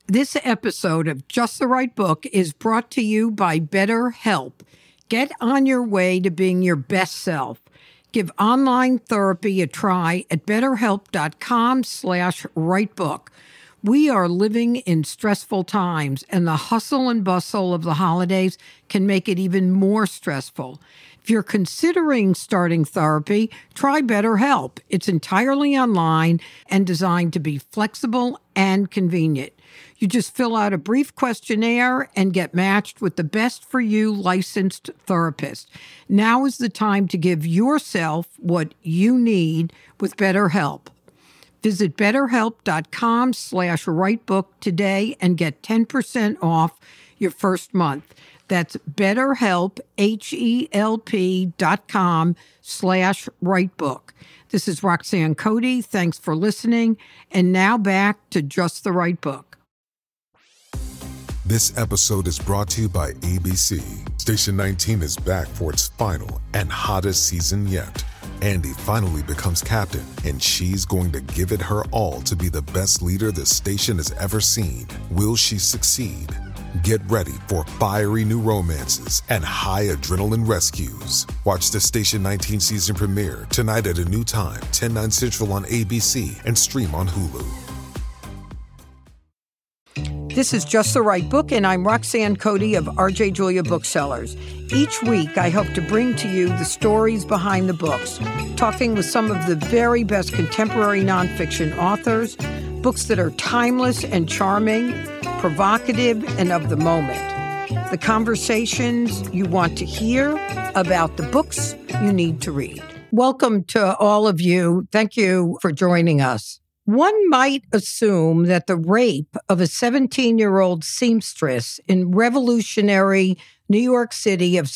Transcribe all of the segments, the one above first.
This episode of Just the Right Book is brought to you by BetterHelp. Get on your way to being your best self. Give online therapy a try at betterhelp.com/writebook. We are living in stressful times, and the hustle and bustle of the holidays can make it even more stressful. If you're considering starting therapy, try BetterHelp. It's entirely online and designed to be flexible and convenient. You just fill out a brief questionnaire and get matched with the best for you licensed therapist. Now is the time to give yourself what you need with BetterHelp. Visit betterhelp.com/writebook today and get 10% off your first month. That's BetterHelp, HELP.com/writebook. This is Roxanne Cody. Thanks for listening. And now back to Just the Right Book. This episode is brought to you by ABC. Station 19 is back for its final and hottest season yet. Andy finally becomes captain, and she's going to give it her all to be the best leader the station has ever seen. Will she succeed? Get ready for fiery new romances and high adrenaline rescues. Watch the Station 19 season premiere tonight at a new time, 10/9 Central on ABC and stream on Hulu. This is Just the Right Book, and I'm Roxanne Cody of RJ Julia Booksellers. Each week, I hope to bring to you the stories behind the books, talking with some of the very best contemporary nonfiction authors, books that are timeless and charming, provocative, and of the moment. The conversations you want to hear about the books you need to read. Welcome to all of you. Thank you for joining us. One might assume that the rape of a 17-year-old seamstress in revolutionary New York City of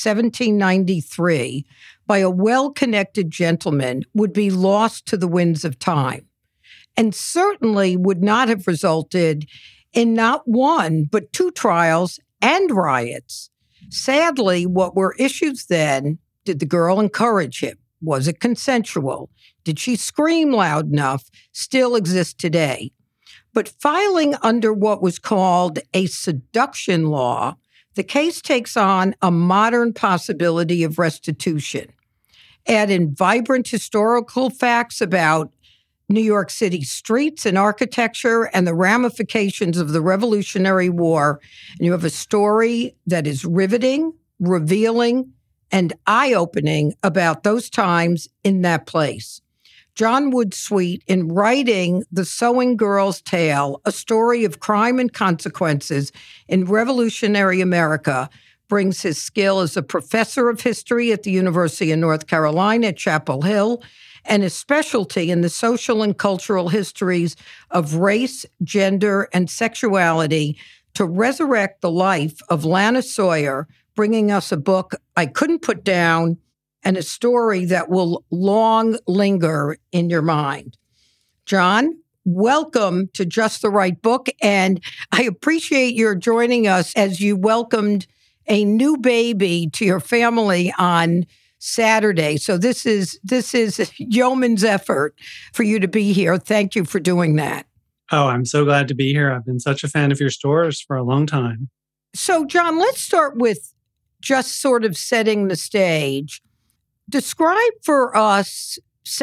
1793 by a well-connected gentleman would be lost to the winds of time, and certainly would not have resulted in not one, but two trials and riots. Sadly, what were issues then? Did the girl encourage him? Was it consensual? Did she scream loud enough? Still exist today. But filing under what was called a seduction law, the case takes on a modern possibility of restitution. Add in vibrant historical facts about New York City streets and architecture and the ramifications of the Revolutionary War, and you have a story that is riveting, revealing, and eye-opening about those times in that place. John Wood Sweet, in writing The Sewing Girl's Tale, a story of crime and consequences in revolutionary America, brings his skill as a professor of history at the University of North Carolina at Chapel Hill and his specialty in the social and cultural histories of race, gender, and sexuality to resurrect the life of Lana Sawyer, bringing us a book I couldn't put down and a story that will long linger in your mind. John, welcome to Just the Right Book, and I appreciate your joining us as you welcomed a new baby to your family on Saturday. So this is yeoman's effort for you to be here. Thank you for doing that. Oh, I'm so glad to be here. I've been such a fan of your stores for a long time. So, John, let's start with just sort of setting the stage. Describe for us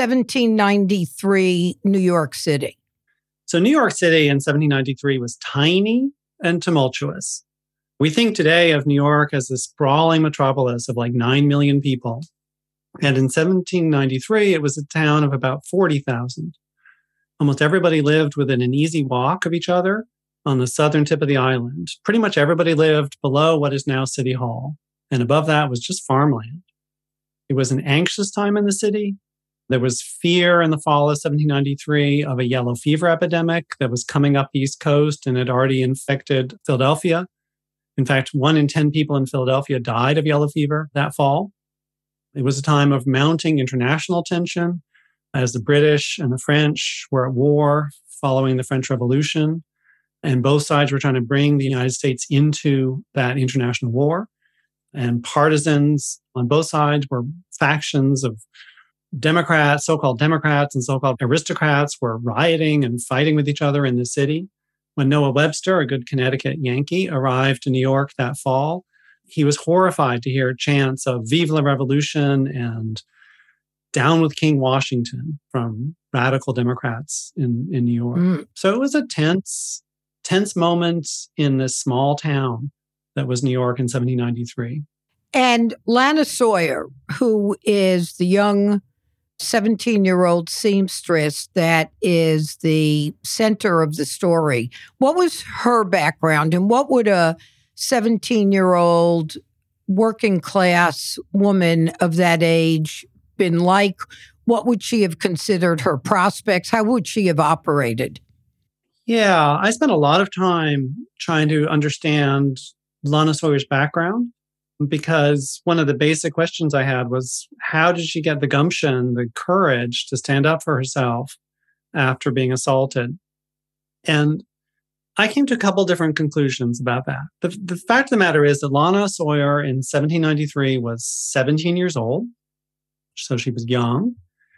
1793 New York City. So New York City in 1793 was tiny and tumultuous. We think today of New York as this sprawling metropolis of like 9 million people. And in 1793, it was a town of about 40,000. Almost everybody lived within an easy walk of each other on the southern tip of the island. Pretty much everybody lived below what is now City Hall. And above that was just farmland. It was an anxious time in the city. There was fear in the fall of 1793 of a yellow fever epidemic that was coming up the East Coast and had already infected Philadelphia. In fact, 1 in 10 people in Philadelphia died of yellow fever that fall. It was a time of mounting international tension as the British and the French were at war following the French Revolution. And both sides were trying to bring the United States into that international war. And partisans on both sides were factions of Democrats, so-called Democrats and so-called aristocrats were rioting and fighting with each other in the city. When Noah Webster, a good Connecticut Yankee, arrived to New York that fall, he was horrified to hear chants of "Vive la Revolution" and "Down with King Washington" from radical Democrats in New York. So it was a tense moment in this small town that was New York in 1793. And Lana Sawyer, who is the young 17-year-old seamstress that is the center of the story, what was her background and what would a 17-year-old working class woman of that age been like? What would she have considered her prospects? How would she have operated? Yeah, I spent a lot of time trying to understand Lana Sawyer's background, because one of the basic questions I had was, how did she get the gumption, the courage to stand up for herself after being assaulted? And I came to a couple different conclusions about that. The fact of the matter is that Lana Sawyer in 1793 was 17 years old, so she was young.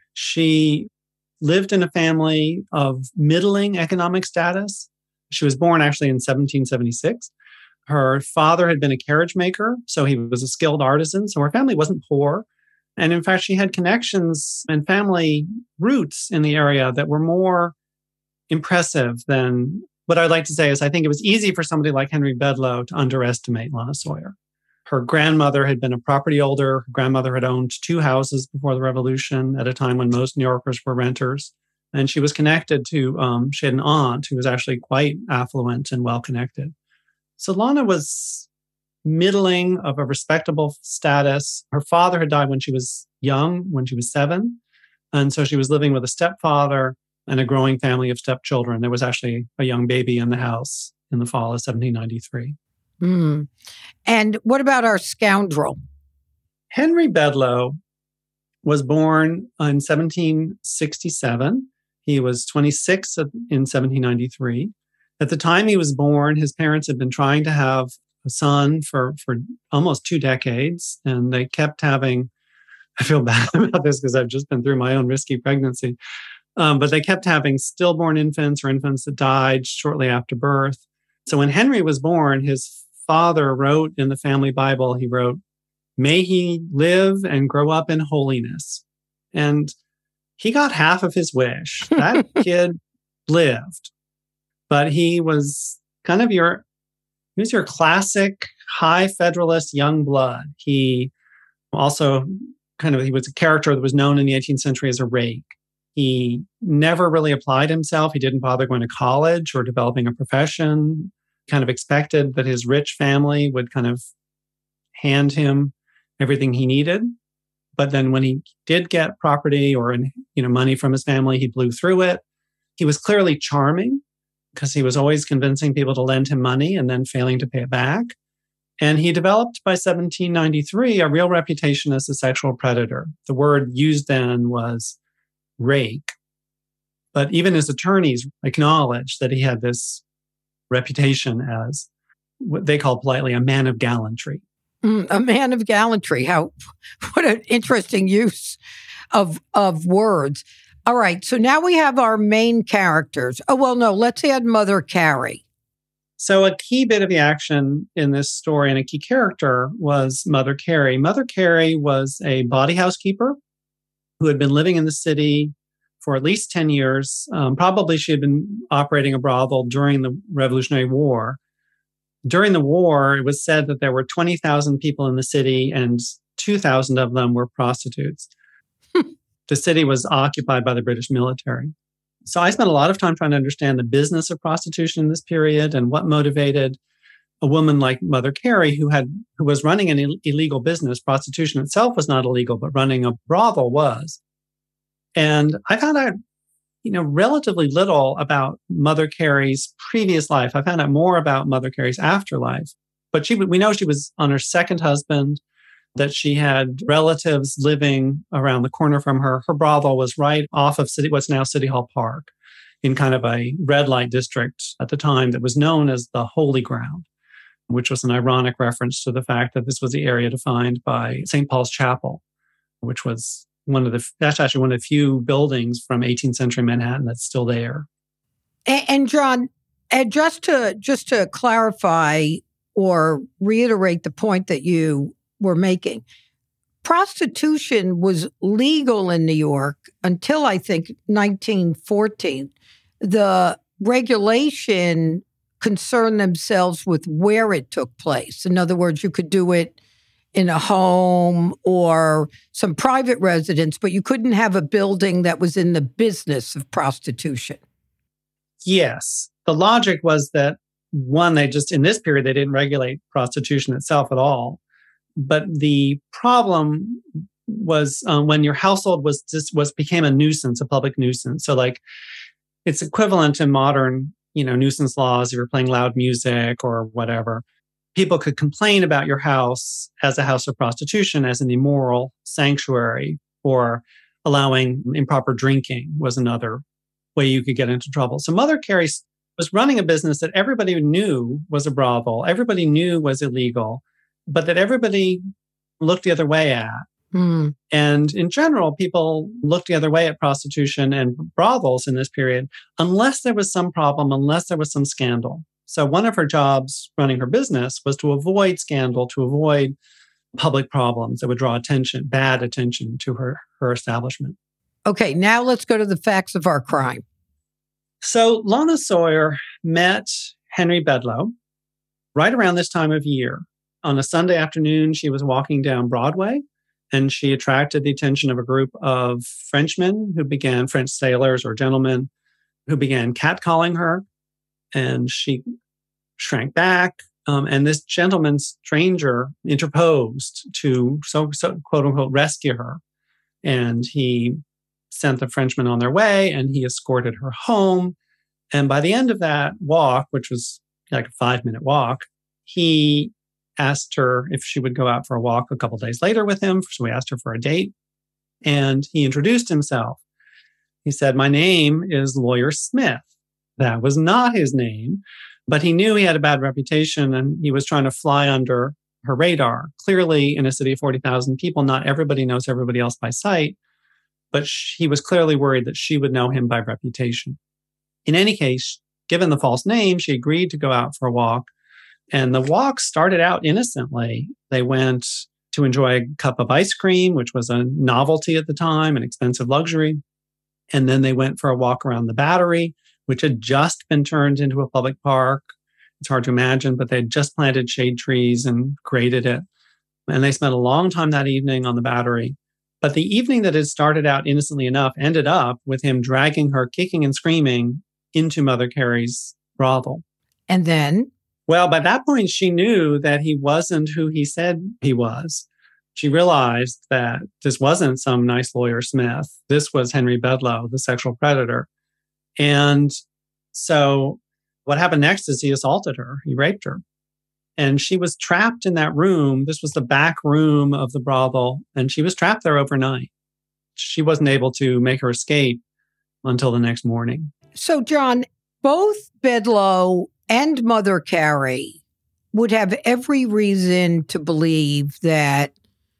She lived in a family of middling economic status. She was born actually in 1776. Her father had been a carriage maker, so he was a skilled artisan. So her family wasn't poor. And in fact, she had connections and family roots in the area that were more impressive than what I'd like to say is I think it was easy for somebody like Henry Bedloe to underestimate Lana Sawyer. Her grandmother had been a property holder. Her grandmother had owned 2 houses before the Revolution at a time when most New Yorkers were renters. And she was connected to, she had an aunt who was actually quite affluent and well-connected. So Lana was middling of a respectable status. Her father had died when she was young, when she was 7. And so she was living with a stepfather and a growing family of stepchildren. There was actually a young baby in the house in the fall of 1793. And what about our scoundrel? Henry Bedloe was born in 1767. He was 26 in 1793. At the time he was born, his parents had been trying to have a son for almost 2 decades, and they kept having, I feel bad about this because I've just been through my own risky pregnancy, but they kept having stillborn infants or infants that died shortly after birth. So when Henry was born, his father wrote in the family Bible, he wrote, "May he live and grow up in holiness." And he got half of his wish. That kid lived. But he was kind of your classic high Federalist young blood. He also he was a character that was known in the 18th century as a rake. He never really applied himself. He didn't bother going to college or developing a profession. Kind of expected that his rich family would kind of hand him everything he needed. But then when he did get property or money from his family, he blew through it. He was clearly charming because he was always convincing people to lend him money and then failing to pay it back. And he developed by 1793 a real reputation as a sexual predator. The word used then was rake. But even his attorneys acknowledged that he had this reputation as what they call politely a man of gallantry. A man of gallantry. What an interesting use of words. All right, so now we have our main characters. Oh, well, no, let's add Mother Carey. So a key bit of the action in this story and a key character was Mother Carey. Mother Carey was a bawdy housekeeper who had been living in the city for at least 10 years. Probably she had been operating a brothel during the Revolutionary War. During the war, it was said that there were 20,000 people in the city and 2,000 of them were prostitutes. The city was occupied by the British military. So I spent a lot of time trying to understand the business of prostitution in this period and what motivated a woman like Mother Carey, who was running an illegal business. Prostitution itself was not illegal, but running a brothel was. And I found out, relatively little about Mother Carey's previous life. I found out more about Mother Carey's afterlife. But we know she was on her second husband, that she had relatives living around the corner from her. Her brothel was right off of what's now City Hall Park, in kind of a red light district at the time that was known as the Holy Ground, which was an ironic reference to the fact that this was the area defined by St. Paul's Chapel, which was that's actually one of the few buildings from 18th century Manhattan that's still there. And John, And just to clarify or reiterate the point that you were making, prostitution was legal in New York until, I think, 1914. The regulation concerned themselves with where it took place. In other words, you could do it in a home or some private residence, but you couldn't have a building that was in the business of prostitution. Yes. The logic was that, one, in this period, they didn't regulate prostitution itself at all. But the problem was when your household became a nuisance, a public nuisance. So like it's equivalent to modern, nuisance laws if you're playing loud music or whatever. People could complain about your house as a house of prostitution, as an immoral sanctuary, or allowing improper drinking was another way you could get into trouble. So Mother Carey was running a business that everybody knew was a brothel, everybody knew was illegal, but that everybody looked the other way at. Mm. And in general, people looked the other way at prostitution and brothels in this period, unless there was some problem, unless there was some scandal. So one of her jobs running her business was to avoid scandal, to avoid public problems that would draw bad attention to her establishment. Okay, now let's go to the facts of our crime. So Lana Sawyer met Henry Bedloe right around this time of year. On a Sunday afternoon, she was walking down Broadway, and she attracted the attention of a group of French sailors or gentlemen, who began catcalling her. And she shrank back. And this gentleman stranger interposed to, quote unquote, rescue her. And he sent the Frenchmen on their way, and he escorted her home. And by the end of that walk, which was like a 5-minute walk, he asked her if she would go out for a walk a couple days later with him. So he asked her for a date, and he introduced himself. He said, "My name is Lawyer Smith." That was not his name, but he knew he had a bad reputation, and he was trying to fly under her radar. Clearly, in a city of 40,000 people, not everybody knows everybody else by sight, but he was clearly worried that she would know him by reputation. In any case, given the false name, she agreed to go out for a walk. And the walk started out innocently. They went to enjoy a cup of ice cream, which was a novelty at the time, an expensive luxury. And then they went for a walk around the Battery, which had just been turned into a public park. It's hard to imagine, but they'd just planted shade trees and graded it. And they spent a long time that evening on the Battery. But the evening that had started out innocently enough ended up with him dragging her, kicking and screaming, into Mother Carey's brothel. And then? Well, by that point, she knew that he wasn't who he said he was. She realized that this wasn't some nice Lawyer Smith. This was Henry Bedloe, the sexual predator. And so what happened next is he assaulted her. He raped her. And she was trapped in that room. This was the back room of the brothel. And she was trapped there overnight. She wasn't able to make her escape until the next morning. So, John, both Bedloe and Mother Carey would have every reason to believe that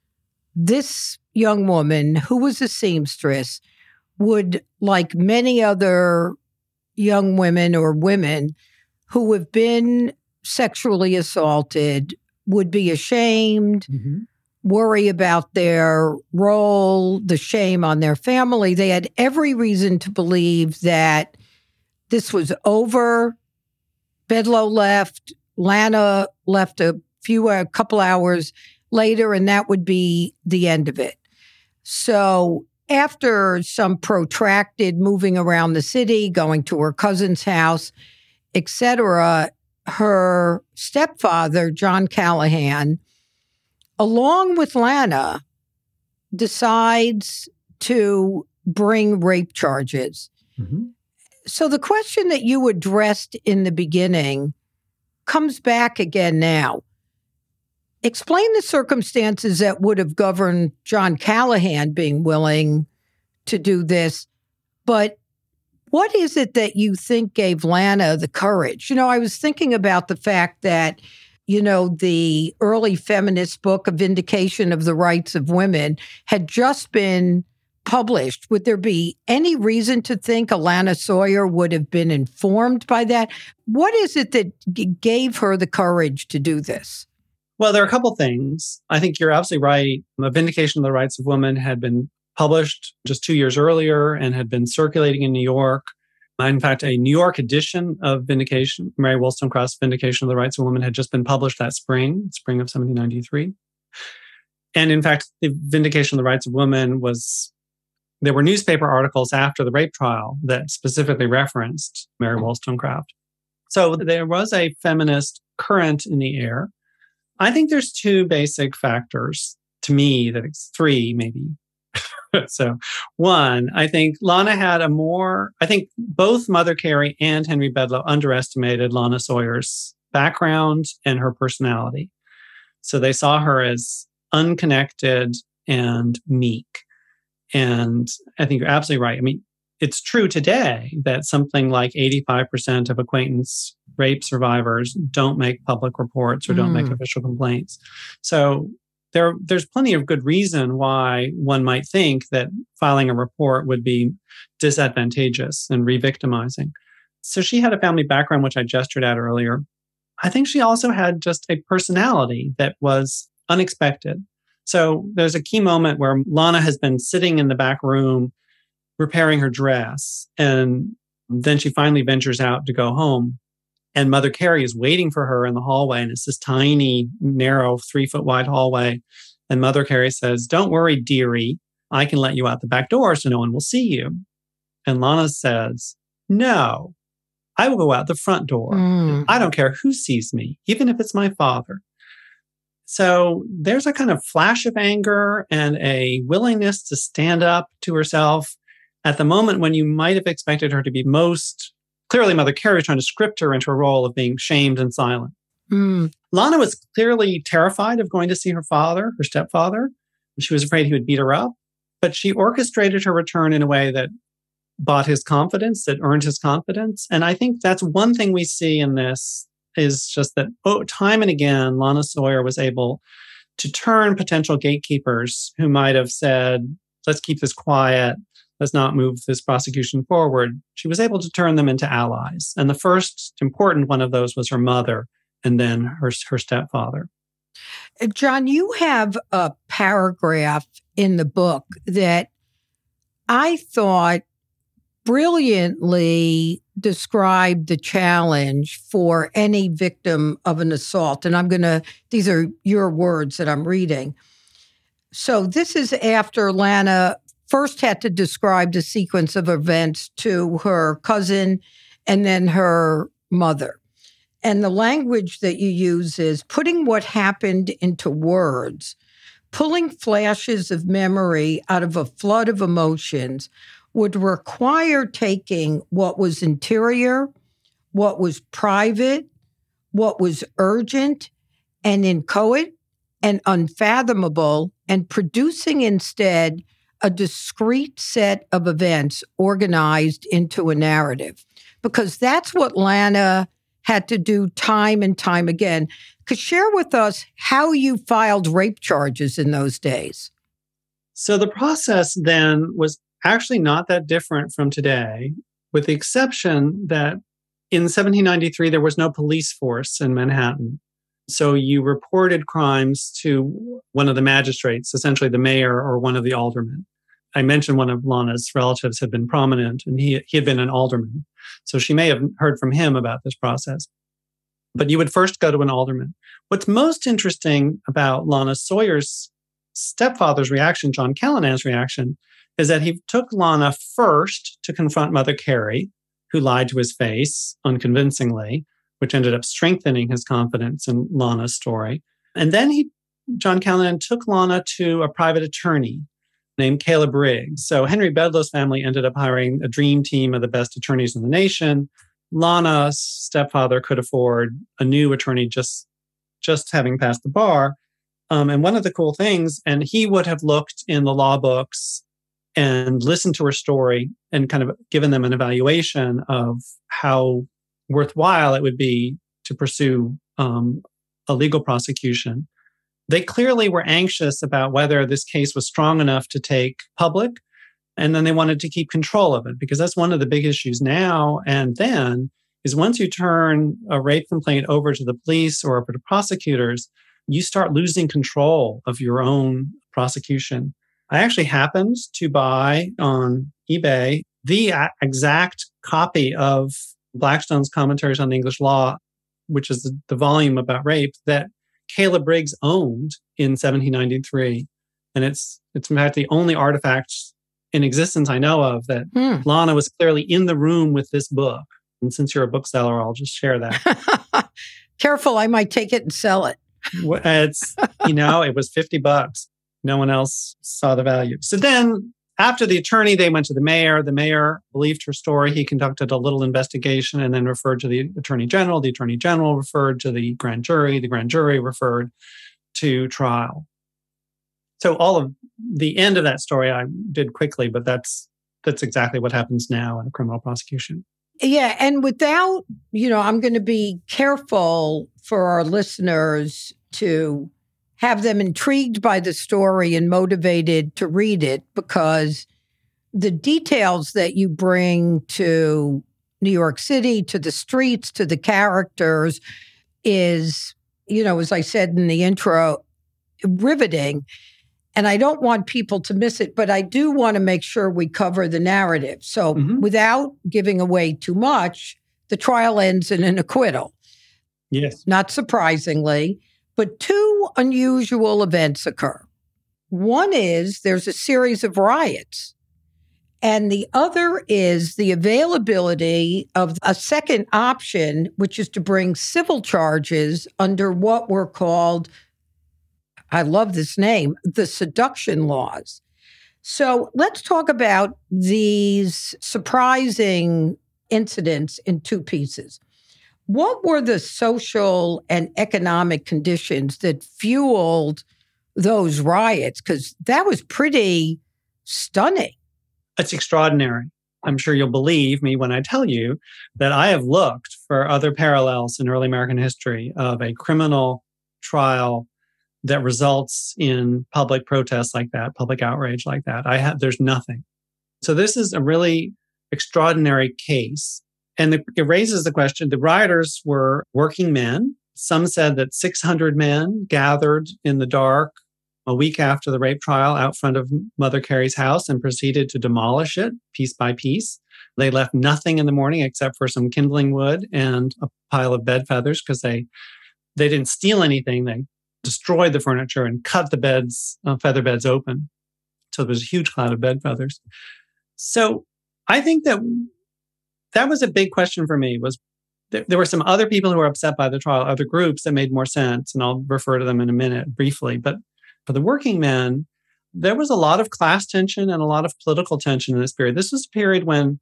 this young woman, who was a seamstress, would, like many other young women or women who have been sexually assaulted, would be ashamed, worry about their role, the shame on their family. They had every reason to believe that this was over. Bedloe left. Lana left a couple hours later, and that would be the end of it. So after some protracted moving around the city, going to her cousin's house, etc., her stepfather, John Callahan, along with Lana, decides to bring rape charges. Mm-hmm. So the question that you addressed in the beginning comes back again now. Explain the circumstances that would have governed John Callahan being willing to do this, but what is it that you think gave Lana the courage? I was thinking about the fact that, the early feminist book, A Vindication of the Rights of Women, had just been published, would there be any reason to think Alana Sawyer would have been informed by that? What is it that gave her the courage to do this? Well, there are a couple things. I think you're absolutely right. The Vindication of the Rights of Women had been published just 2 years earlier and had been circulating in New York. In fact, a New York edition of Vindication, Mary Wollstonecraft's Vindication of the Rights of Women, had just been published that spring of 1793. And in fact, the Vindication of the Rights of Women there were newspaper articles after the rape trial that specifically referenced Mary Wollstonecraft. So there was a feminist current in the air. I think there's two basic factors to me, that it's three maybe. So one, I think Lana had I think both Mother Carey and Henry Bedloe underestimated Lana Sawyer's background and her personality. So they saw her as unconnected and meek. And I think you're absolutely right. I mean, it's true today that something like 85% of acquaintance rape survivors don't make public reports or don't make official complaints. So there's plenty of good reason why one might think that filing a report would be disadvantageous and re-victimizing. So she had a family background, which I gestured at earlier. I think she also had just a personality that was unexpected. So there's a key moment where Lana has been sitting in the back room repairing her dress, and then she finally ventures out to go home. And Mother Carey is waiting for her in the hallway, and it's this tiny, narrow, 3-foot wide hallway. And Mother Carey says, "Don't worry, dearie. I can let you out the back door so no one will see you." And Lana says, "No, I will go out the front door. I don't care who sees me, even if it's my father." So there's a kind of flash of anger and a willingness to stand up to herself at the moment when you might have expected her to be most clearly. Mother Carey was trying to script her into a role of being shamed and silent. Lana was clearly terrified of going to see her father, her stepfather. She was afraid he would beat her up, but she orchestrated her return in a way that bought his confidence, that earned his confidence. And I think that's one thing we see in this is just that time and again, Lana Sawyer was able to turn potential gatekeepers who might have said, "Let's keep this quiet. Let's not move this prosecution forward." She was able to turn them into allies. And the first important one of those was her mother and then her stepfather. John, you have a paragraph in the book that I thought brilliantly described the challenge for any victim of an assault. And these are your words that I'm reading. So this is after Lana first had to describe the sequence of events to her cousin and then her mother. And the language that you use is putting what happened into words, pulling flashes of memory out of a flood of emotions would require taking what was interior, what was private, what was urgent and inchoate and unfathomable, and producing instead a discrete set of events organized into a narrative. Because that's what Lana had to do time and time again. Could share with us how you filed rape charges in those days? So the process then was actually not that different from today, with the exception that in 1793, there was no police force in Manhattan. So you reported crimes to one of the magistrates, essentially the mayor or one of the aldermen. I mentioned one of Lana's relatives had been prominent, and he had been an alderman. So she may have heard from him about this process. But you would first go to an alderman. What's most interesting about Lana Sawyer's stepfather's reaction, John Callanan's reaction, is that he took Lana first to confront Mother Carey, who lied to his face unconvincingly, which ended up strengthening his confidence in Lana's story. And then John Callanan took Lana to a private attorney named Caleb Riggs. So Henry Bedloe's family ended up hiring a dream team of the best attorneys in the nation. Lana's stepfather could afford a new attorney just having passed the bar. And one of the cool things, and he would have looked in the law books and listened to her story and kind of given them an evaluation of how worthwhile it would be to pursue a legal prosecution. They clearly were anxious about whether this case was strong enough to take public. And then they wanted to keep control of it, because that's one of the big issues now and then, is once you turn a rape complaint over to the police or over to prosecutors, you start losing control of your own prosecution. I actually happened to buy on eBay the exact copy of Blackstone's Commentaries on English Law, which is the volume about rape that Caleb Briggs owned in 1793. And it's in fact the only artifact in existence I know of that Lana was clearly in the room with this book. And since you're a bookseller, I'll just share that. Careful, I might take it and sell it. It's, it was $50. No one else saw the value. So then after the attorney, they went to the mayor. The mayor believed her story. He conducted a little investigation and then referred to the attorney general. The attorney general referred to the grand jury. The grand jury referred to trial. So all of the end of that story I did quickly, but that's exactly what happens now in a criminal prosecution. Yeah. And without, I'm going to be careful for our listeners to have them intrigued by the story and motivated to read it, because the details that you bring to New York City, to the streets, to the characters is, as I said in the intro, riveting. And I don't want people to miss it, but I do want to make sure we cover the narrative. So without giving away too much, the trial ends in an acquittal. Yes. Not surprisingly, but two unusual events occur. One is there's a series of riots, and the other is the availability of a second option, which is to bring civil charges under what were called, I love this name, the seduction laws. So let's talk about these surprising incidents in two pieces. What were the social and economic conditions that fueled those riots? Because that was pretty stunning. It's extraordinary. I'm sure you'll believe me when I tell you that I have looked for other parallels in early American history of a criminal trial that results in public protests like that, public outrage like that. There's nothing. So this is a really extraordinary case. And it raises the question, the rioters were working men. Some said that 600 men gathered in the dark a week after the rape trial out front of Mother Carey's house and proceeded to demolish it piece by piece. They left nothing in the morning except for some kindling wood and a pile of bed feathers, because they didn't steal anything. They destroyed the furniture and cut the beds, feather beds open. So there was a huge cloud of bed feathers. So I think that was a big question for me. Was there were some other people who were upset by the trial, other groups that made more sense, and I'll refer to them in a minute briefly. But for the working men, there was a lot of class tension and a lot of political tension in this period. This was a period when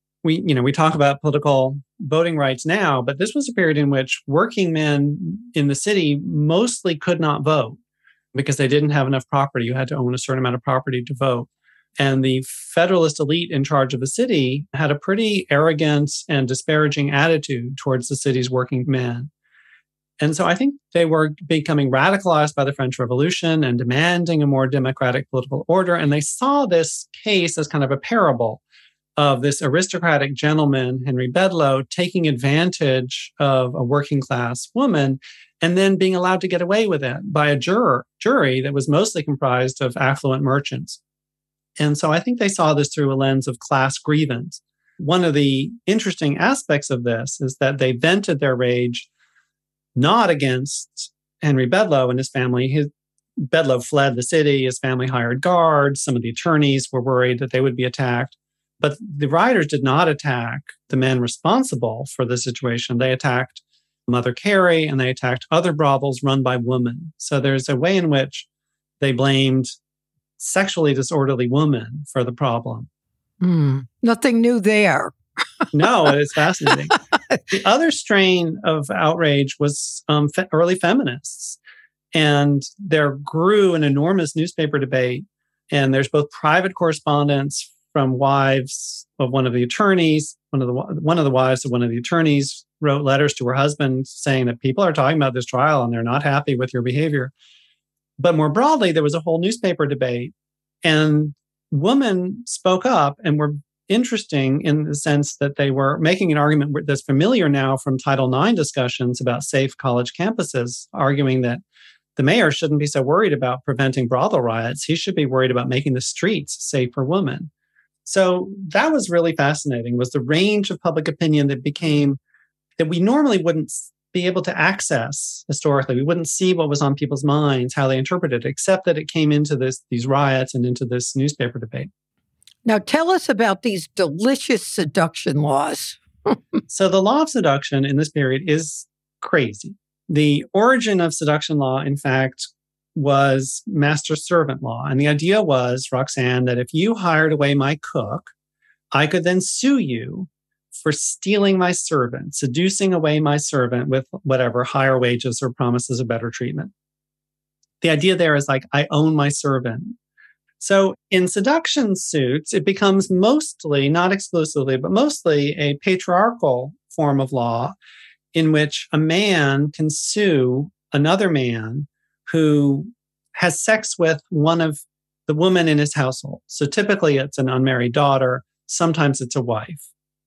we talk about political voting rights now, but this was a period in which working men in the city mostly could not vote because they didn't have enough property. You had to own a certain amount of property to vote. And the Federalist elite in charge of the city had a pretty arrogant and disparaging attitude towards the city's working men. And so I think they were becoming radicalized by the French Revolution and demanding a more democratic political order. And they saw this case as kind of a parable of this aristocratic gentleman, Henry Bedloe, taking advantage of a working class woman and then being allowed to get away with it by a jury that was mostly comprised of affluent merchants. And so I think they saw this through a lens of class grievance. One of the interesting aspects of this is that they vented their rage not against Henry Bedloe and his family. Bedloe fled the city. His family hired guards. Some of the attorneys were worried that they would be attacked. But the rioters did not attack the men responsible for the situation. They attacked Mother Carey and they attacked other brothels run by women. So there's a way in which they blamed sexually disorderly women for the problem. Nothing new there. No, it's fascinating. The other strain of outrage was early feminists. And there grew an enormous newspaper debate. And there's both private correspondence from wives of one of the attorneys. One of the wives of one of the attorneys wrote letters to her husband saying that people are talking about this trial and they're not happy with your behavior. But more broadly, there was a whole newspaper debate. And women spoke up and were interesting in the sense that they were making an argument that's familiar now from Title IX discussions about safe college campuses, arguing that the mayor shouldn't be so worried about preventing brothel riots. He should be worried about making the streets safe for women. So that was really fascinating, was the range of public opinion that we normally wouldn't be able to access historically. We wouldn't see what was on people's minds, how they interpreted it, except that it came into these riots and into this newspaper debate. Now, tell us about these delicious seduction laws. So the law of seduction in this period is crazy. The origin of seduction law, in fact, was master-servant law. And the idea was, Roxanne, that if you hired away my cook, I could then sue you for stealing my servant, seducing away my servant with whatever higher wages or promises of better treatment. The idea there is like, I own my servant. So in seduction suits, it becomes mostly, not exclusively, but mostly a patriarchal form of law in which a man can sue another man who has sex with one of the women in his household. So typically it's an unmarried daughter, sometimes it's a wife.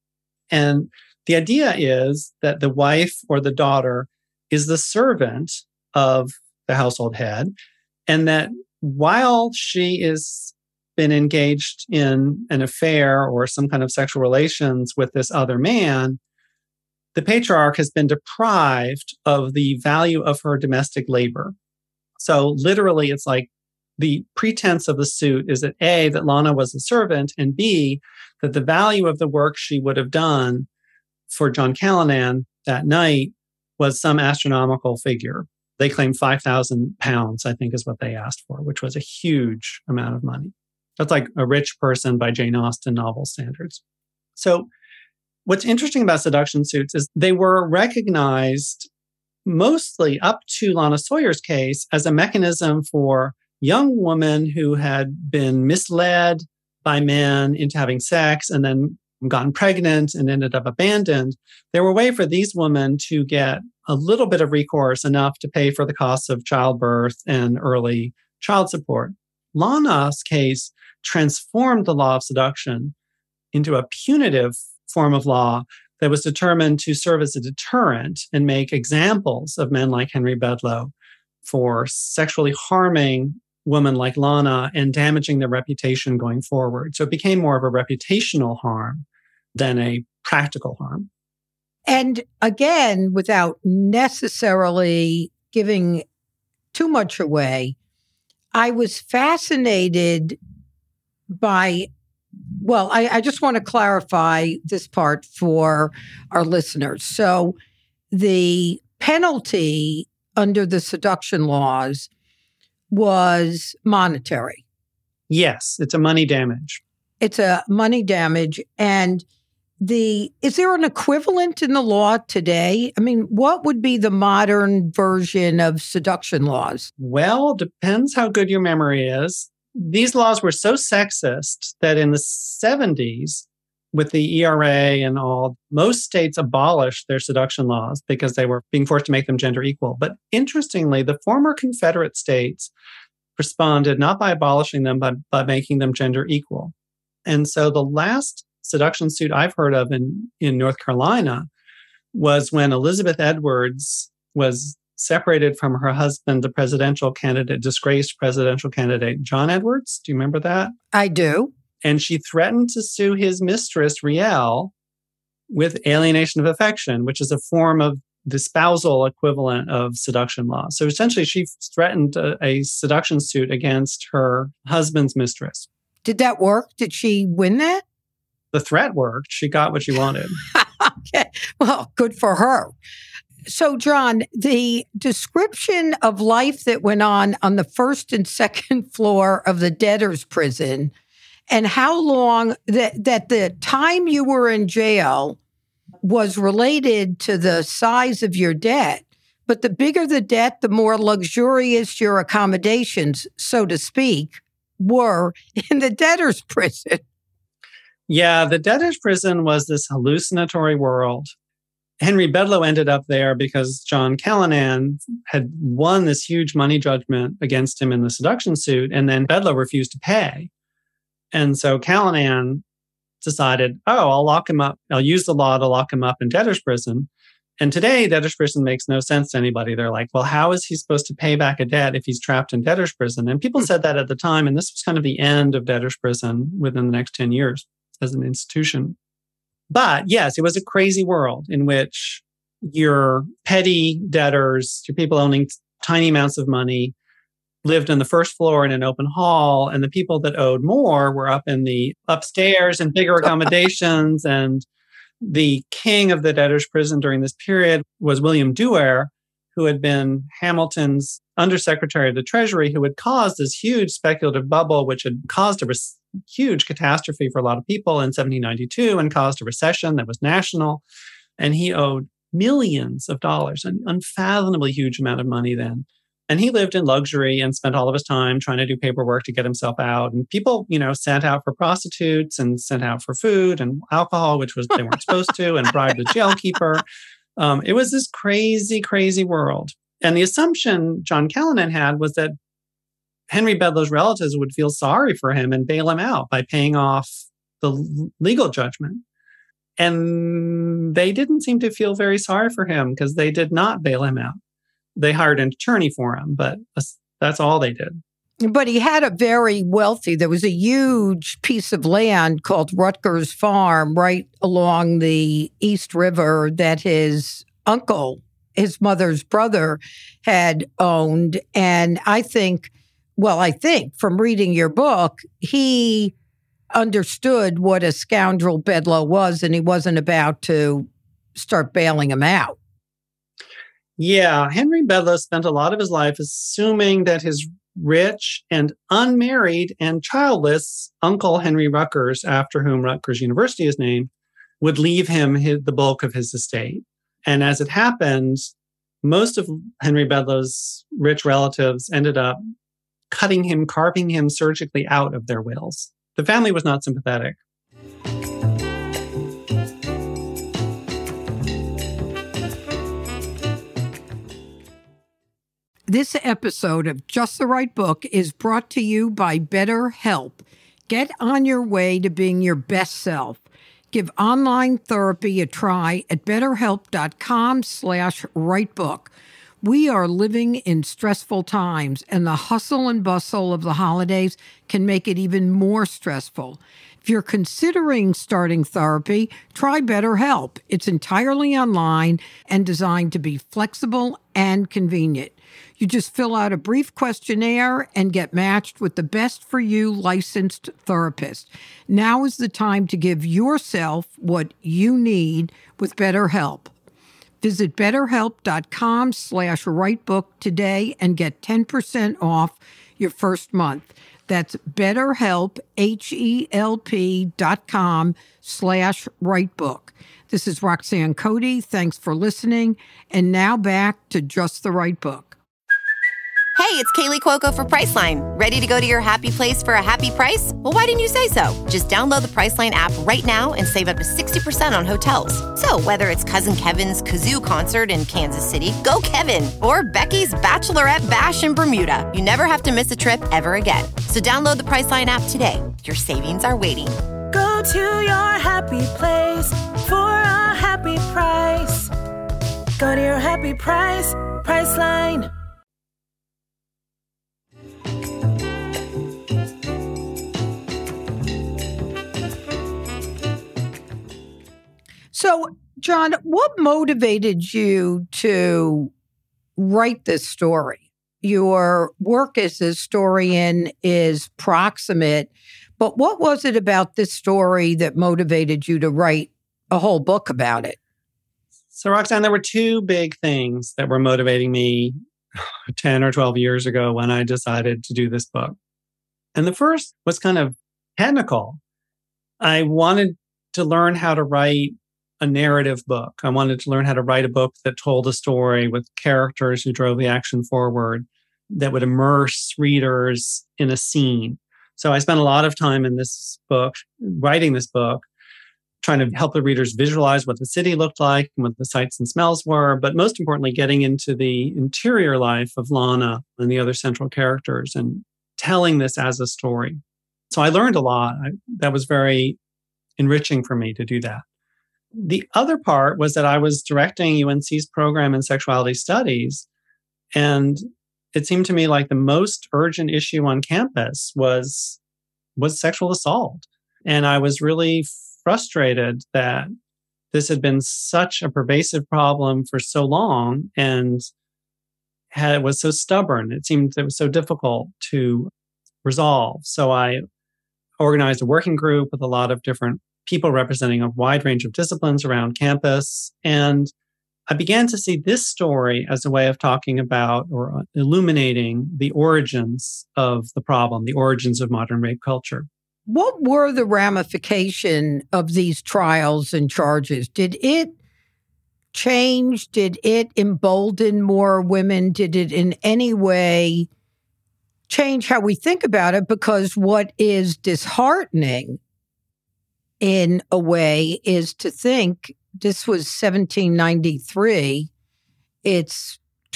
And the idea is that the wife or the daughter is the servant of the household head, and that while she is been engaged in an affair or some kind of sexual relations with this other man, the patriarch has been deprived of the value of her domestic labor. So literally, it's like the pretense of the suit is that A, that Lana was a servant, and B, that the value of the work she would have done for John Callanan that night was some astronomical figure. They claimed £5,000, I think is what they asked for, which was a huge amount of money. That's like a rich person by Jane Austen novel standards. So what's interesting about seduction suits is they were recognized mostly up to Lana Sawyer's case as a mechanism for young women who had been misled by men into having sex and then gotten pregnant and ended up abandoned. There were a way for these women to get a little bit of recourse, enough to pay for the costs of childbirth and early child support. Lana's case transformed the law of seduction into a punitive form of law that was determined to serve as a deterrent and make examples of men like Henry Bedloe for sexually harming women like Lana and damaging their reputation going forward. So it became more of a reputational harm than a practical harm. And again, without necessarily giving too much away, I was fascinated by, well, I just want to clarify this part for our listeners. So the penalty under the seduction laws was monetary. Yes, it's a money damage. It's a money damage. And is there an equivalent in the law today? I mean, what would be the modern version of seduction laws? Well, depends how good your memory is. These laws were so sexist that in the 70s, with the ERA and all, most states abolished their seduction laws because they were being forced to make them gender equal. But interestingly, the former Confederate states responded not by abolishing them, but by making them gender equal. And so the last seduction suit I've heard of in North Carolina was when Elizabeth Edwards was separated from her husband, the presidential candidate, disgraced presidential candidate, John Edwards. Do you remember that? I do. And she threatened to sue his mistress, Riel, with alienation of affection, which is a form of the spousal equivalent of seduction law. So essentially, she threatened a seduction suit against her husband's mistress. Did that work? Did she win that? The threat worked. She got what she wanted. Okay. Well, good for her. So, John, the description of life that went on the first and second floor of the debtor's prison and how long that the time you were in jail was related to the size of your debt. But the bigger the debt, the more luxurious your accommodations, so to speak, were in the debtor's prison. Yeah, the debtor's prison was this hallucinatory world. Henry Bedloe ended up there because John Callanan had won this huge money judgment against him in the seduction suit, and then Bedloe refused to pay. And so Callanan decided, I'll lock him up. I'll use the law to lock him up in debtor's prison. And today, debtor's prison makes no sense to anybody. They're like, well, how is he supposed to pay back a debt if he's trapped in debtor's prison? And people said that at the time. And this was kind of the end of debtor's prison within the next 10 years as an institution. But yes, it was a crazy world in which your petty debtors, your people owning tiny amounts of money, lived on the first floor in an open hall. And the people that owed more were up in the upstairs and bigger accommodations. And the king of the debtor's prison during this period was William Duer, who had been Hamilton's undersecretary of the Treasury, who had caused this huge speculative bubble, which had caused a huge catastrophe for a lot of people in 1792 and caused a recession that was national. And he owed millions of dollars, an unfathomably huge amount of money then. And he lived in luxury and spent all of his time trying to do paperwork to get himself out. And people, sent out for prostitutes and sent out for food and alcohol, which was they weren't supposed to, and bribed the jailkeeper. It was this crazy, crazy world. And the assumption John Callanan had was that Henry Bedloe's relatives would feel sorry for him and bail him out by paying off the legal judgment. And they didn't seem to feel very sorry for him because they did not bail him out. They hired an attorney for him, but that's all they did. But he had a very wealthy, there was a huge piece of land called Rutgers Farm right along the East River that his uncle, his mother's brother, had owned. And I think from reading your book, he understood what a scoundrel Bedloe was, and he wasn't about to start bailing him out. Yeah, Henry Bedloe spent a lot of his life assuming that his rich and unmarried and childless uncle Henry Rutgers, after whom Rutgers University is named, would leave him the bulk of his estate. And as it happened, most of Henry Bedloe's rich relatives ended up carving him surgically out of their wills. The family was not sympathetic. This episode of Just the Right Book is brought to you by BetterHelp. Get on your way to being your best self. Give online therapy a try at betterhelp.com/writebook. We are living in stressful times, and the hustle and bustle of the holidays can make it even more stressful. If you're considering starting therapy, try BetterHelp. It's entirely online and designed to be flexible and convenient. You just fill out a brief questionnaire and get matched with the best for you licensed therapist. Now is the time to give yourself what you need with BetterHelp. Visit betterhelp.com/writebook today and get 10% off your first month. That's BetterHelp, HELP.com/writebook. This is Roxanne Cody. Thanks for listening. And now back to Just the Right Book. Hey, it's Kaylee Cuoco for Priceline. Ready to go to your happy place for a happy price? Well, why didn't you say so? Just download the Priceline app right now and save up to 60% on hotels. So whether it's Cousin Kevin's Kazoo Concert in Kansas City, go Kevin, or Becky's Bachelorette Bash in Bermuda, you never have to miss a trip ever again. So download the Priceline app today. Your savings are waiting. Go to your happy place for a happy price. Go to your happy price, Priceline. So, John, what motivated you to write this story? Your work as a historian is proximate, but what was it about this story that motivated you to write a whole book about it? So, Roxanne, there were two big things that were motivating me 10 or 12 years ago when I decided to do this book. And the first was kind of technical. I wanted to learn how to write a narrative book. I wanted to learn how to write a book that told a story with characters who drove the action forward, that would immerse readers in a scene. So I spent a lot of time in this book, writing this book, trying to help the readers visualize what the city looked like and what the sights and smells were, but most importantly, getting into the interior life of Lana and the other central characters and telling this as a story. So I learned a lot. That was very enriching for me to do that. The other part was that I was directing UNC's program in sexuality studies, and it seemed to me like the most urgent issue on campus was sexual assault. And I was really frustrated that this had been such a pervasive problem for so long and was so stubborn. It seemed it was so difficult to resolve. So I organized a working group with a lot of different people representing a wide range of disciplines around campus. And I began to see this story as a way of talking about or illuminating the origins of the problem, the origins of modern rape culture. What were the ramifications of these trials and charges? Did it change? Did it embolden more women? Did it in any way change how we think about it? Because what is disheartening in a way is to think this was 1793, it's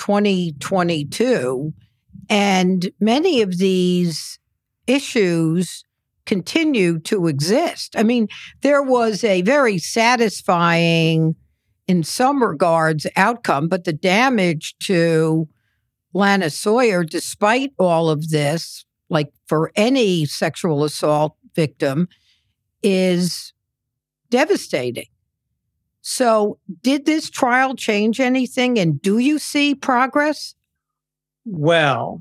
2022, and many of these issues continue to exist. I mean, there was a very satisfying, in some regards, outcome, but the damage to Lana Sawyer, despite all of this, like for any sexual assault victim, is devastating. So did this trial change anything? And do you see progress? Well,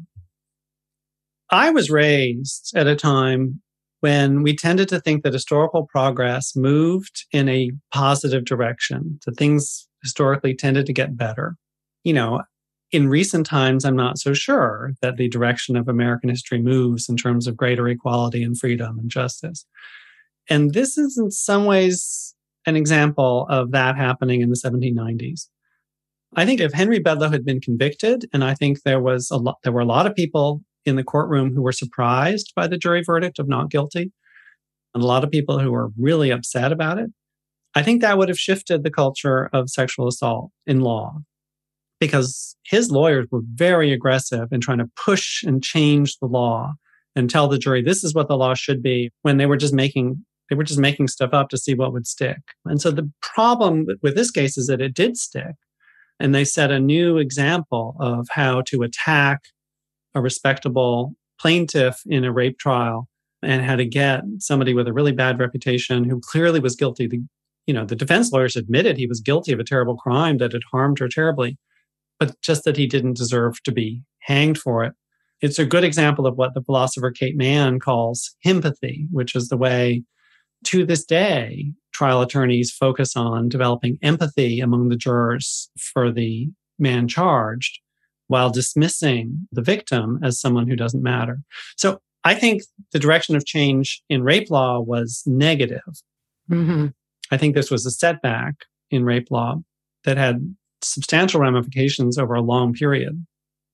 I was raised at a time when we tended to think that historical progress moved in a positive direction, that things historically tended to get better. You know, in recent times, I'm not so sure that the direction of American history moves in terms of greater equality and freedom and justice. And this is in some ways an example of that happening in the 1790s. I think if Henry Bedloe had been convicted, and I think there were a lot of people in the courtroom who were surprised by the jury verdict of not guilty, and a lot of people who were really upset about it, I think that would have shifted the culture of sexual assault in law, because his lawyers were very aggressive in trying to push and change the law and tell the jury this is what the law should be, when they were just making stuff up to see what would stick. And so the problem with this case is that it did stick. And they set a new example of how to attack a respectable plaintiff in a rape trial and how to get somebody with a really bad reputation who clearly was guilty. The defense lawyers admitted he was guilty of a terrible crime that had harmed her terribly, but just that he didn't deserve to be hanged for it. It's a good example of what the philosopher Kate Manne calls himpathy, which is the way, to this day, trial attorneys focus on developing empathy among the jurors for the man charged while dismissing the victim as someone who doesn't matter. So I think the direction of change in rape law was negative. Mm-hmm. I think this was a setback in rape law that had substantial ramifications over a long period.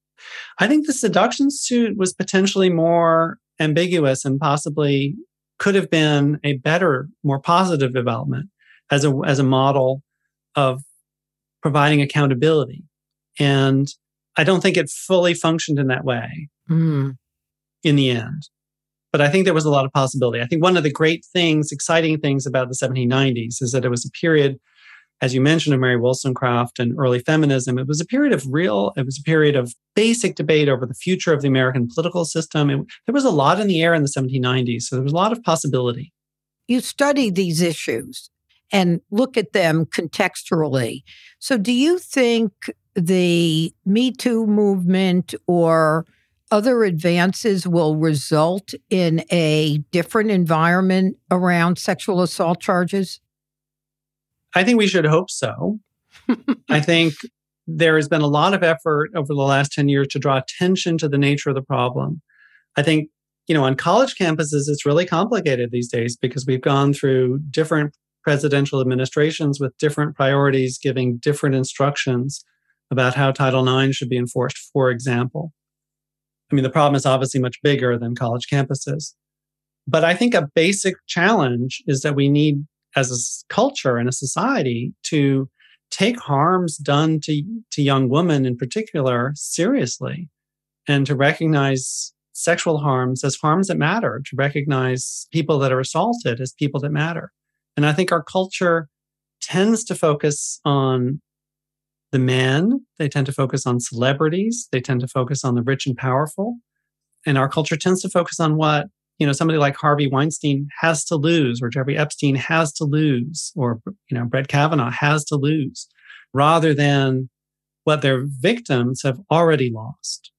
I think the seduction suit was potentially more ambiguous and possibly could have been a better, more positive development as a model of providing accountability. And I don't think it fully functioned in that way in the end. But I think there was a lot of possibility. I think one of the great things, exciting things about the 1790s is that it was a period, as you mentioned, of Mary Wollstonecraft and early feminism. It was a period of basic debate over the future of the American political system. There was a lot in the air in the 1790s, so there was a lot of possibility. You study these issues and look at them contextually. So do you think the Me Too movement or other advances will result in a different environment around sexual assault charges? I think we should hope so. I think there has been a lot of effort over the last 10 years to draw attention to the nature of the problem. I think, on college campuses, it's really complicated these days because we've gone through different presidential administrations with different priorities, giving different instructions about how Title IX should be enforced, for example. I mean, the problem is obviously much bigger than college campuses. But I think a basic challenge is that we need, as a culture and a society, to take harms done to young women in particular seriously and to recognize sexual harms as harms that matter, to recognize people that are assaulted as people that matter. And I think our culture tends to focus on the men. They tend to focus on celebrities. They tend to focus on the rich and powerful. And our culture tends to focus on what, somebody like Harvey Weinstein has to lose, or Jeffrey Epstein has to lose, or, Brett Kavanaugh has to lose, rather than what their victims have already lost.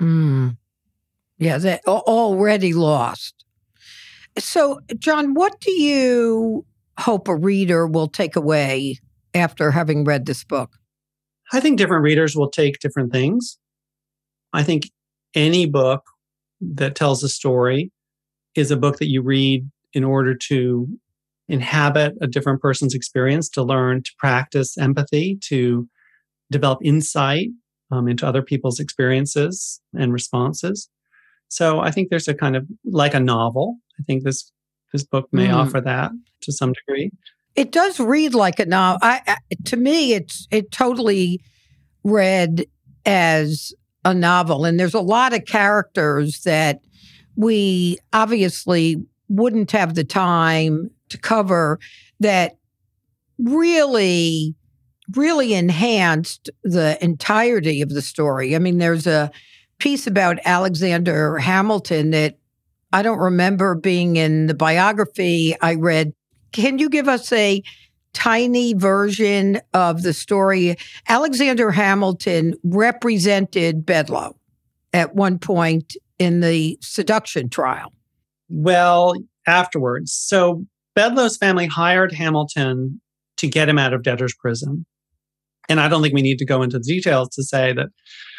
Yeah, they're already lost. So, John, what do you hope a reader will take away after having read this book? I think different readers will take different things. I think any book that tells a story is a book that you read in order to inhabit a different person's experience, to learn to practice empathy, to develop insight into other people's experiences and responses. So I think there's a kind of like a novel. I think this book may offer that to some degree. It does read like a novel. To me, it totally read as a novel. And there's a lot of characters that we obviously wouldn't have the time to cover that really enhanced the entirety of the story. I mean, there's a piece about Alexander Hamilton that I don't remember being in the biography I read. Can you give us a tiny version of the story? Alexander Hamilton represented Bedloe at one point in the seduction trial. Well, afterwards. So Bedloe's family hired Hamilton to get him out of debtor's prison. And I don't think we need to go into the details to say that,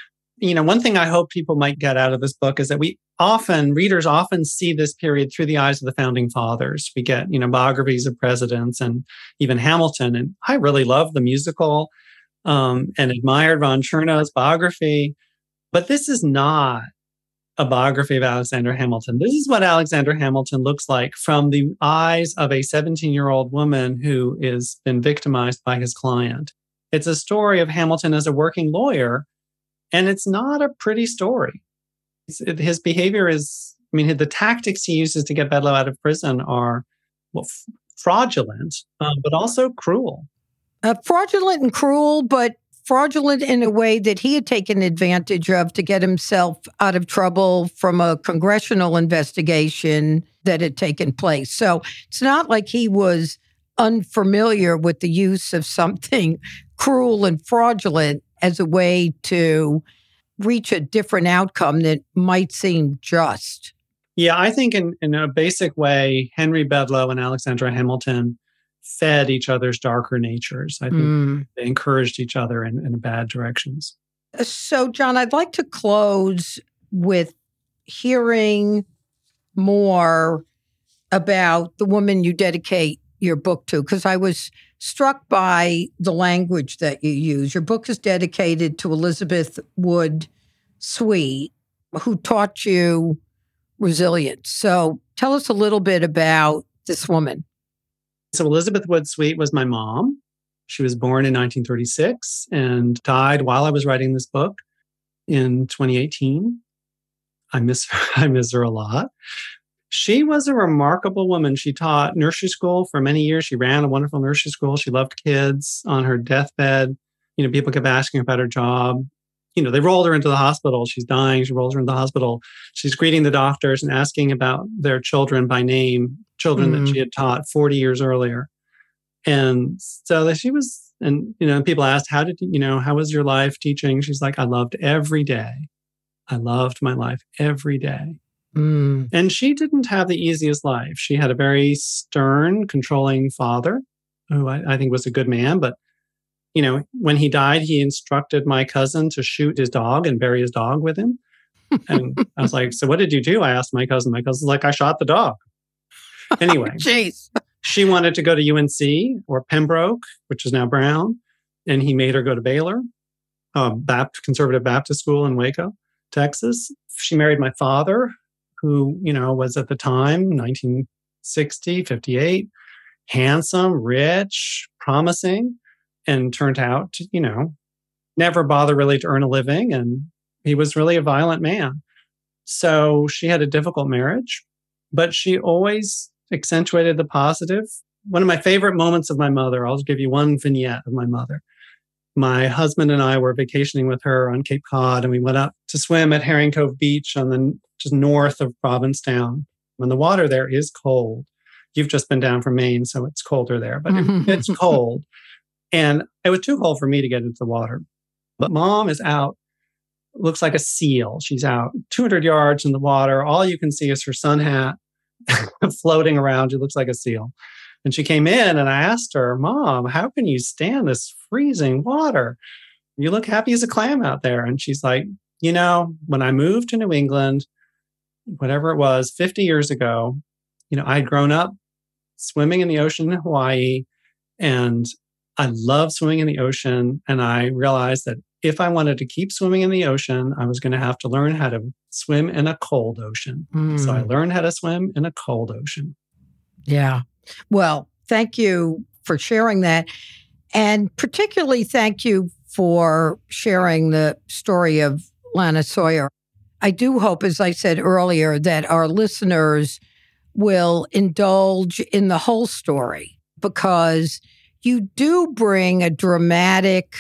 one thing I hope people might get out of this book is that readers often see this period through the eyes of the founding fathers. We get, biographies of presidents and even Hamilton. And I really love the musical and admired Ron Chernow's biography. But this is not a biography of Alexander Hamilton. This is what Alexander Hamilton looks like from the eyes of a 17-year-old woman who has been victimized by his client. It's a story of Hamilton as a working lawyer, and it's not a pretty story. His behavior is, the tactics he uses to get Bedloe out of prison are fraudulent, but also cruel. Fraudulent and cruel, but fraudulent in a way that he had taken advantage of to get himself out of trouble from a congressional investigation that had taken place. So it's not like he was unfamiliar with the use of something cruel and fraudulent as a way to reach a different outcome that might seem just. Yeah, I think in a basic way, Henry Bedloe and Alexander Hamilton fed each other's darker natures. I think they encouraged each other in bad directions. So, John, I'd like to close with hearing more about the woman you dedicate your book to, because I was struck by the language that you use. Your book is dedicated to Elizabeth Wood Sweet, who taught you resilience. So tell us a little bit about this woman. So Elizabeth Wood Sweet was my mom. She was born in 1936 and died while I was writing this book in 2018. I miss her a lot. She was a remarkable woman. She taught nursery school for many years. She ran a wonderful nursery school. She loved kids. On her deathbed, people kept asking about her job. They rolled her into the hospital. She's dying. She rolls her into the hospital. She's greeting the doctors and asking about their children by name, children that she had taught 40 years earlier. And so she was, and, people asked, how was your life teaching? She's like, I loved every day. I loved my life every day. And she didn't have the easiest life. She had a very stern, controlling father who I think was a good man. But, when he died, he instructed my cousin to shoot his dog and bury his dog with him. And I was like, so what did you do? I asked my cousin. My cousin's like, I shot the dog. Anyway, Jeez. She wanted to go to UNC or Pembroke, which is now Brown. And he made her go to Baylor, conservative Baptist school in Waco, Texas. She married my father, who, was at the time, 1960, 58, handsome, rich, promising, and turned out to, never bother really to earn a living. And he was really a violent man. So she had a difficult marriage, but she always accentuated the positive. One of my favorite moments of my mother, I'll just give you one vignette of my mother. My husband and I were vacationing with her on Cape Cod, and we went up to swim at Herring Cove Beach on the just north of Provincetown. When the water there is cold. You've just been down from Maine, so it's colder there, but it's cold. And it was too cold for me to get into the water. But Mom is out, looks like a seal. She's out 200 yards in the water. All you can see is her sun hat floating around. She looks like a seal. And she came in and I asked her, Mom, how can you stand this freezing water? You look happy as a clam out there. And she's like, when I moved to New England, whatever it was, 50 years ago, I'd grown up swimming in the ocean in Hawaii, and I love swimming in the ocean. And I realized that if I wanted to keep swimming in the ocean, I was going to have to learn how to swim in a cold ocean. So I learned how to swim in a cold ocean. Yeah. Well, thank you for sharing that. And particularly thank you for sharing the story of Lana Sawyer. I do hope, as I said earlier, that our listeners will indulge in the whole story, because you do bring a dramatic,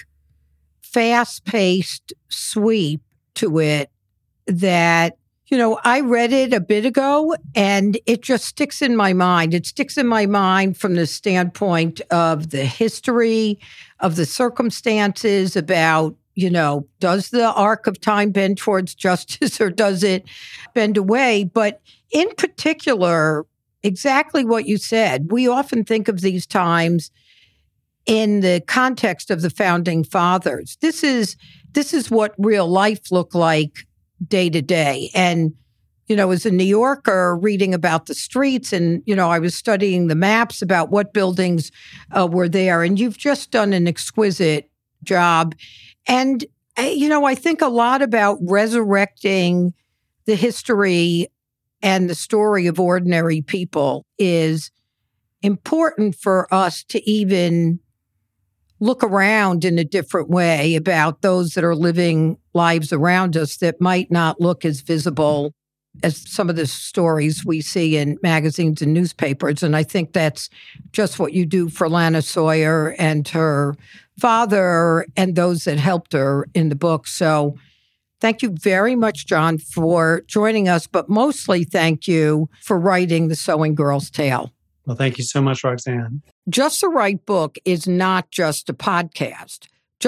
fast-paced sweep to it that, I read it a bit ago and it just sticks in my mind. It sticks in my mind from the standpoint of the history, of the circumstances, about does the arc of time bend towards justice or does it bend away? But in particular, exactly what you said, we often think of these times in the context of the founding fathers. This is what real life looked like day to day. And, as a New Yorker reading about the streets and, I was studying the maps about what buildings were there. And you've just done an exquisite job. And, I think a lot about resurrecting the history and the story of ordinary people is important for us to even look around in a different way about those that are living lives around us that might not look as visible as some of the stories we see in magazines and newspapers. And I think that's just what you do for Lana Sawyer and her father and those that helped her in the book. So thank you very much, John, for joining us, but mostly thank you for writing The Sewing Girl's Tale. Well, thank you so much, Roxanne. Just the Right Book is not just a podcast.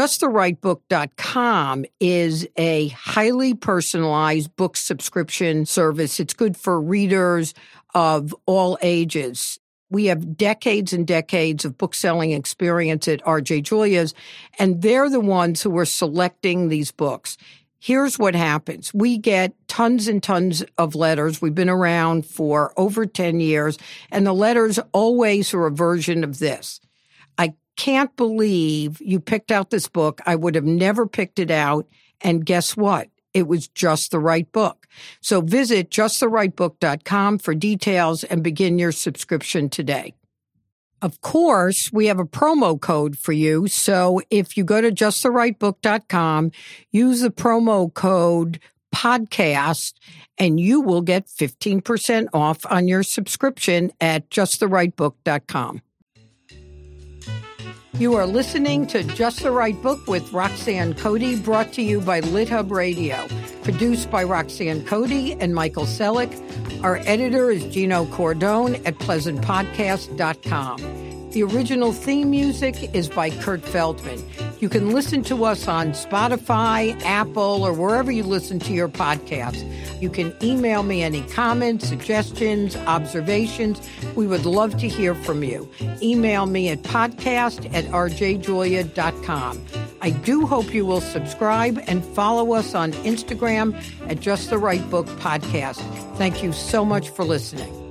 JustTheRightBook.com is a highly personalized book subscription service. It's good for readers of all ages. We have decades and decades of book-selling experience at R.J. Julia's, and they're the ones who are selecting these books. Here's what happens. We get tons and tons of letters. We've been around for over 10 years, and the letters always are a version of this. I can't believe you picked out this book. I would have never picked it out. And guess what? It was just the right book. So visit justtherightbook.com for details and begin your subscription today. Of course, we have a promo code for you. So if you go to justtherightbook.com, use the promo code podcast, and you will get 15% off on your subscription at justtherightbook.com. You are listening to Just the Right Book with Roxanne Cody, brought to you by LitHub Radio. Produced by Roxanne Cody and Michael Selleck. Our editor is Gino Cordone at pleasantpodcast.com. The original theme music is by Kurt Feldman. You can listen to us on Spotify, Apple, or wherever you listen to your podcasts. You can email me any comments, suggestions, observations. We would love to hear from you. Email me at podcast@rjjulia.com. I do hope you will subscribe and follow us on Instagram at Just the Right Book Podcast. Thank you so much for listening.